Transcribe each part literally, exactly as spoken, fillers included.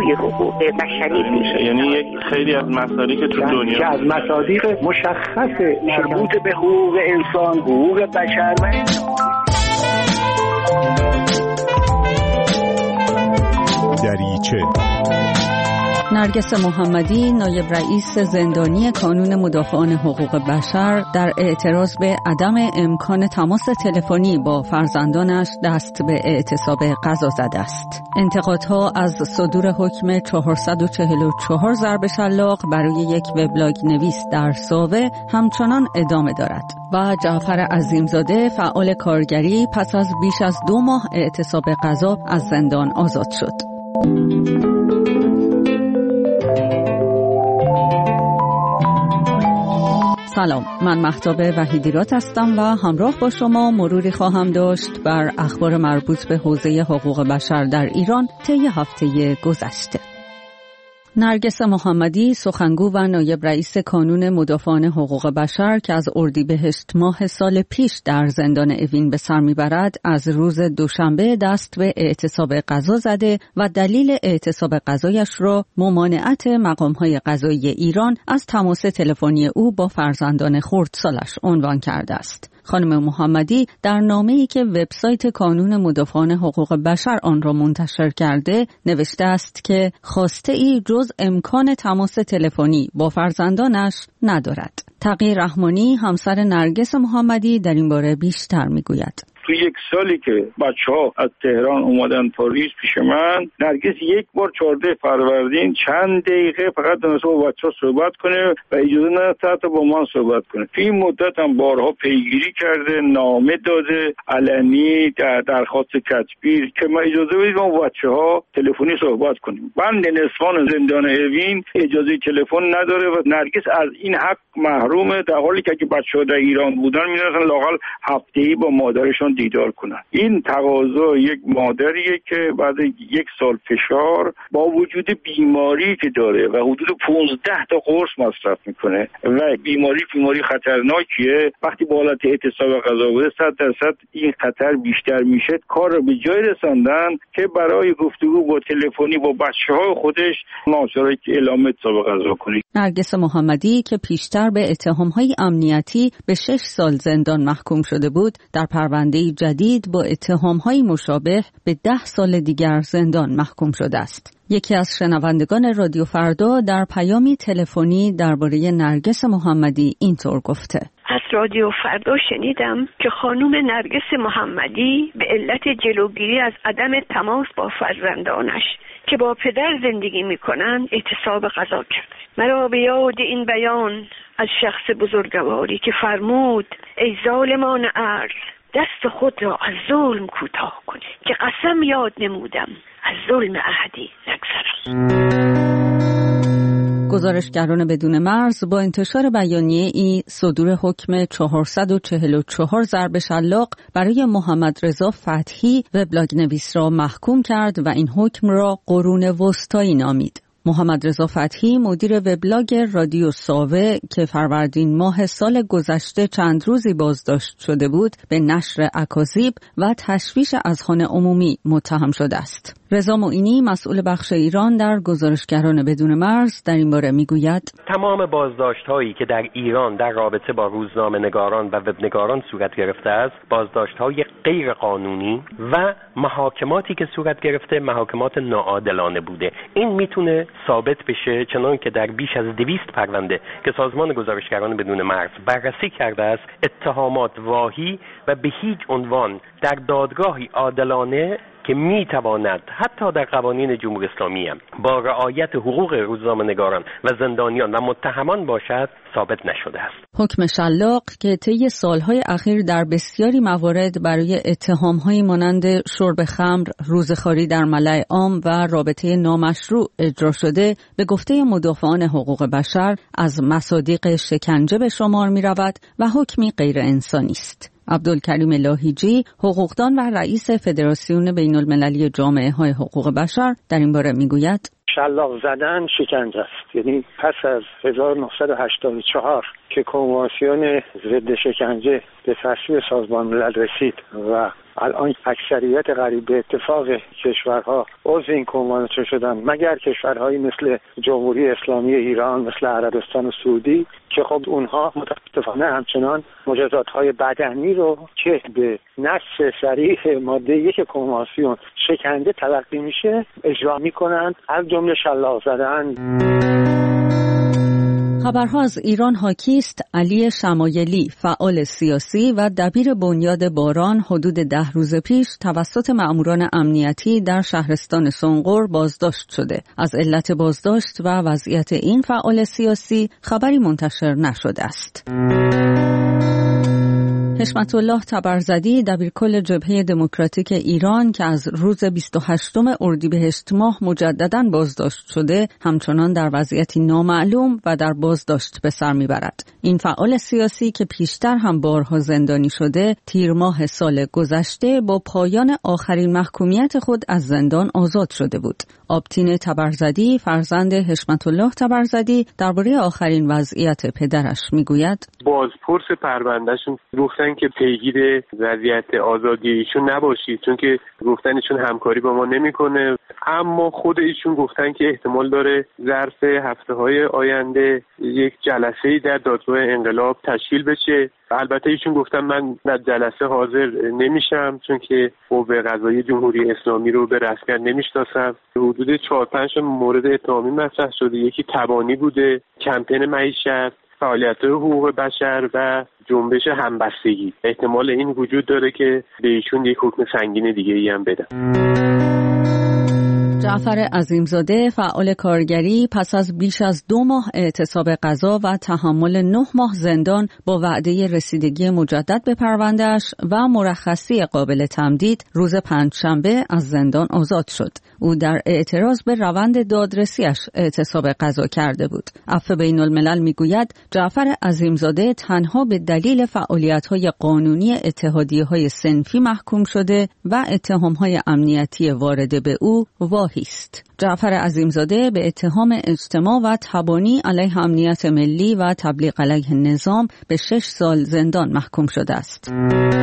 جوی حقوق بشری میشه. یعنی یک خیلی از مصادیق که تو دنیا که از مصادیق مشخص مربوط به حقوق انسان، حقوق بشر و دریچه. نرگس محمدی، نایب رئیس زندانی کانون مدافعان حقوق بشر، در اعتراض به عدم امکان تماس تلفنی با فرزندانش دست به اعتصاب قضا زده است. انتقادها از صدور حکم چهارصد و چهل و چهار ضرب شلاق برای یک وبلاگ نویس در ساوه همچنان ادامه دارد و جعفر عظیمزاده، فعال کارگری، پس از بیش از دو ماه اعتصاب قضا از زندان آزاد شد. سلام، من مهتاب وحیدیرات هستم و همراه با شما مروری خواهم داشت بر اخبار مربوط به حوزه حقوق بشر در ایران طی هفته گذشته. نرگس محمدی، سخنگو و نایب رئیس کانون مدافعان حقوق بشر که از اردیبهشت ماه سال پیش در زندان اوین به سر میبرد، از روز دوشنبه دست به اعتصاب قضا زده و دلیل اعتصاب قضایش را ممانعت مقام‌های قضایی ایران از تماس تلفنی او با فرزندان خردسالش عنوان کرده است. خانم محمدی در نامه‌ای که وبسایت کانون مدافعان حقوق بشر آن را منتشر کرده نوشته است که خواسته ای جز امکان تماس تلفنی با فرزندانش ندارد. تقی رحمانی، همسر نرگس محمدی، در این باره بیشتر میگوید. تو یک سالی که بچه‌ها از تهران اومدن پاریس پیش من، نرگس یک بار چهارده فروردین چند دقیقه فقط دونسته با بچه‌ها صحبت کنه و اجازه نداشته حتی با من صحبت کنه. تو این مدت هم بارها پیگیری کرده، نامه داده، علنی در درخواست کتبی که من اجازه بدید ما با بچه‌ها تلفنی صحبت کنیم. بند نسوان زندان اوین اجازه تلفن نداره و نرگس از این حق محرومه، در حالی که اگه بچه‌ها در ایران بودن می‌رفتن لااقل هفته‌ای با مادرشون دیدار کنن. این تقاضا یک مادریه که بعد یک سال فشار با وجود بیماری که داره و حدود پانزده تا قرص مصرف میکنه و بیماری بیماری خطرناکیه، وقتی با حالت اعتصاب قضا بوده صد درصد این خطر بیشتر میشه. کار رو به جای رساندن که برای گفتگو با تلفنی با بچه‌های خودش ناچاره که اعلام اعتصاب قضا کنه. نرگس محمدی که پیشتر به اتهام‌های امنیتی به شش سال زندان محکوم شده بود، در پرونده جدید با اتهام‌های مشابه به ده سال دیگر زندان محکوم شده است. یکی از شنوندگان رادیو فردا در پیامی تلفنی درباره نرگس محمدی اینطور گفته: از رادیو فردا شنیدم که خانم نرگس محمدی به علت جلوگیری از عدم تماس با فرزندانش که با پدر زندگی می‌کنند اعتصاب قضا کرد. مرا به یاد این بیان از شخص بزرگواری که فرمود: ای ظالمان ارض، دست خود را از ظلم کوتاه کنید که قسم یاد نمودم از ظلم احدی نگذرم. گزارشگران بدون مرز با انتشار بیانیه ای صدور حکم چهارصد و چهل و چهار ضرب شلاق برای محمد رضا فتحی وبلاگ نویس را محکوم کرد و این حکم را قرون وسطایی نامید. محمد رضا فتحی، مدیر وبلاگ رادیو ساوه که فروردین ماه سال گذشته چند روزی بازداشت شده بود، به نشر اکاذیب و تشویش اذهان عمومی متهم شده است. رضا معینی، مسئول بخش ایران در گزارشگران بدون مرز، در این باره میگوید: تمام بازداشت‌هایی که در ایران در رابطه با روزنامه‌نگاران و وبنگاران صورت گرفته است، بازداشت‌های غیر قانونی و محاکماتی که صورت گرفته محاکمات ناعادلانه بوده. این میتونه ثابت بشه، چنان که در بیش از دویست پرونده که سازمان گزارشگران بدون مرز بررسی کرده است، اتهامات واهی و به هیچ عنوان در دادگاهی عادلانه که میتواند حتی در قوانین جمهوری اسلامی هم با رعایت حقوق روزنامه‌نگاران و زندانیان و متهمان باشد ثابت نشده است. حکم شلاق که طی سالهای اخیر در بسیاری موارد برای اتهام‌های مانند شرب خمر، روزخواری در ملأ عام و رابطه نامشروع اجرا شده، به گفته مدافعان حقوق بشر از مصادیق شکنجه به شمار می‌رود و حکمی غیر انسانی است. عبدالکریم لاهیجی، حقوقدان و رئیس فدراسیون بین المللی جامعه های حقوق بشر، در این باره میگوید: شلاق زدن شکنجه است. یعنی پس از هزار و نهصد و هشتاد و چهار که کنوانسیون ضد شکنجه به تصویب سازمان ملل رسید و الان اکثریت قریب به اتفاق کشورها عضو این کنوانسیون شدن، مگر کشورهایی مثل جمهوری اسلامی ایران، مثل عربستان سعودی که خب اونها متاسفانه همچنان مجازات‌های بدنی رو که به نص صریح ماده یک کنوانسیون شکنده تلقی میشه اجرا میکنند، از جمله شلاق زدن. خبرها از ایران حاکی است. علی شمایلی، فعال سیاسی و دبیر بنیاد باران، حدود ده روز پیش توسط مأموران امنیتی در شهرستان سنقر بازداشت شده. از علت بازداشت و وضعیت این فعال سیاسی خبری منتشر نشده است. حشمت الله تبرزدی، دبیرکل جبهه دموکراتیک ایران که از روز بیست و هشتم اردیبهشت ماه مجدداً بازداشت شده، همچنان در وضعیتی نامعلوم و در بازداشت به سر میبرد. این فعال سیاسی که پیشتر هم بارها زندانی شده، تیر ماه سال گذشته با پایان آخرین محکومیت خود از زندان آزاد شده بود. آبتین تبرزدی، فرزند حشمت الله تبرزدی، درباره آخرین وضعیت پدرش میگوید: بازپرس پروندهشون گفتن که پیگیر وضعیت آزادی ایشون نباشید، چون که گفتن ایشون همکاری با ما نمیکنه، اما خود ایشون گفتن که احتمال داره ظرف هفته های آینده یک جلسه‌ای در دادگاه انقلاب تشکیل بشه. البته ایشون گفتن من در جلسه حاضر نمیشم چون که قوه قضاییه جمهوری اسلامی رو به رسمیت نمیشناسم. حدود چهار پنج مورد اتهامی مطرح شده. یکی تبانی بوده، کمپین معیشت، فعالیت حقوق بشر و جنبش همبستگی. احتمال این وجود داره که به ایشون یک حکم سنگین دیگه ای هم بدن. جعفر عظیمزاده، فعال کارگری، پس از بیش از دو ماه اعتصاب قضا و تحمل نه ماه زندان با وعده رسیدگی مجدد به پرونده‌اش و مرخصی قابل تمدید، روز پنجشنبه از زندان آزاد شد. او در اعتراض به روند دادرسیش اعتصاب قضا کرده بود. عفو بین الملل میگوید جعفر عظیمزاده تنها به دلیل فعالیت‌های قانونی اتحادیه‌های صنفی محکوم شده و اتهام‌های امنیتی وارد به او واهی است. جعفر عظیمزاده به اتهام اجتماع و تبانی علیه امنیت ملی و تبلیغ علیه نظام به شش سال زندان محکوم شده است.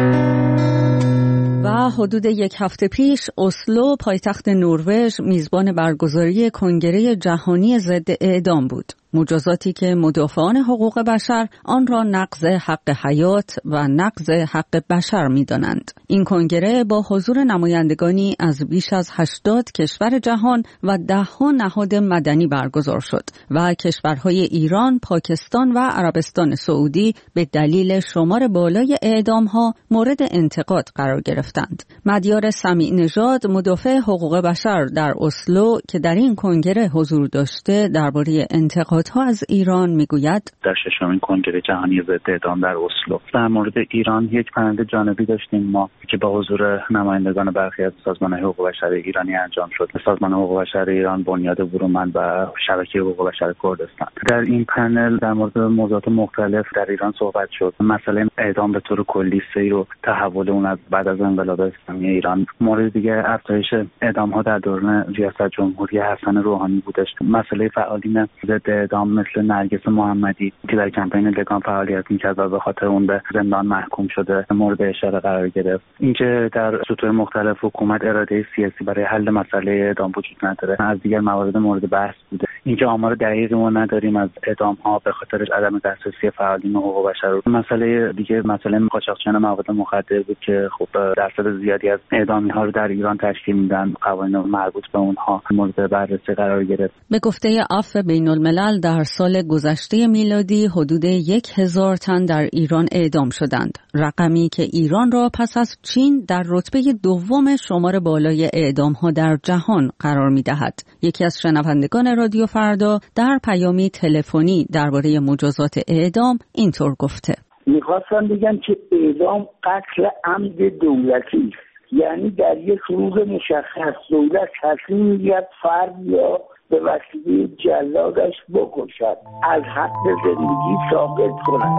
و حدود یک هفته پیش اسلو، پایتخت نروژ، میزبان برگزاری کنگره جهانی ضد اعدام بود. مجازاتی که مدافعان حقوق بشر آن را نقض حق حیات و نقض حق بشر می‌دانند. این کنگره با حضور نمایندگانی از بیش از هشتاد کشور جهان و ده‌ها نهاد مدنی برگزار شد و کشورهای ایران، پاکستان و عربستان سعودی به دلیل شمار بالای اعدام‌ها مورد انتقاد قرار گرفتند. مدیار سمیع نژاد، مدافع حقوق بشر در اسلو که در این کنگره حضور داشته، درباره انتقاد ها از ایران میگوید: در ششمین کنگره جهانی ضد اعدام در اسلو در مورد ایران یک پنل جانبی داشتیم ما که با حضور نمایندگان برخی از سازمان حقوق بشر ایرانی انجام شد. سازمان حقوق بشر ایران، بنیاد برومند و شبکه حقوق بشر کردستان. در این پنل در مورد موضوعات مختلف در ایران صحبت شد. مسئله اعدام به طور کلی، سیر و تحول اون از بعد از انقلاب اسلامی ایران. مورد دیگه افزایش اعدام ها در دوران ریاست جمهوری حسن روحانی بودش. مسئله فعالین ضد اعدام مثل نرگس محمدی که در کمپین لگان فعالیت می‌کرد و به خاطر اون به زندان محکوم شده مورد اشاره قرار گرفت. اینکه در سطوح مختلف حکومت اراده سیاسی برای حل مسئله اعدام وجود نداره از دیگر موارد مورد بحث بوده. اینکه آمار دقیقی ما نداریم از اعدام‌ها به خاطر عدم دسترسی فعالین حقوق بشر. مسئله دیگه مسئله قاچاقچیان مواد مخدر بود که خب درصد زیادی از اعدامی‌ها رو در ایران تشکیل میدن. قوانین مربوط به اونها مورد بررسی قرار گرفت. به گفته عفو بین الملل در سال گذشته میلادی حدود یک هزار تن در ایران اعدام شدند. رقمی که ایران را پس از چین در رتبه دوم شمار بالای اعدام‌ها در جهان قرار می‌دهد. یکی از شنوندگان رادیو فردا در پیامی تلفنی درباره مجازات اعدام اینطور گفته: می‌خواستم بگم که اعدام قتل عمد دولتی است. یعنی در یک روز مشخص دولت تصمیم می‌گیرد فرد یا به وسیله جلادش بکشد، از حق زندگی ساقط کند.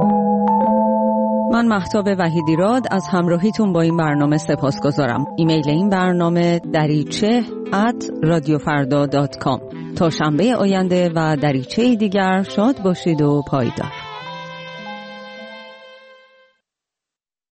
من مهتاب وحیدیراد از همراهیتون با این برنامه سپاسگزارم. ایمیل این برنامه دریچه ات رادیو فردا دات کام. تا شنبه آینده و دریچه دیگر شاد باشید و پایدار.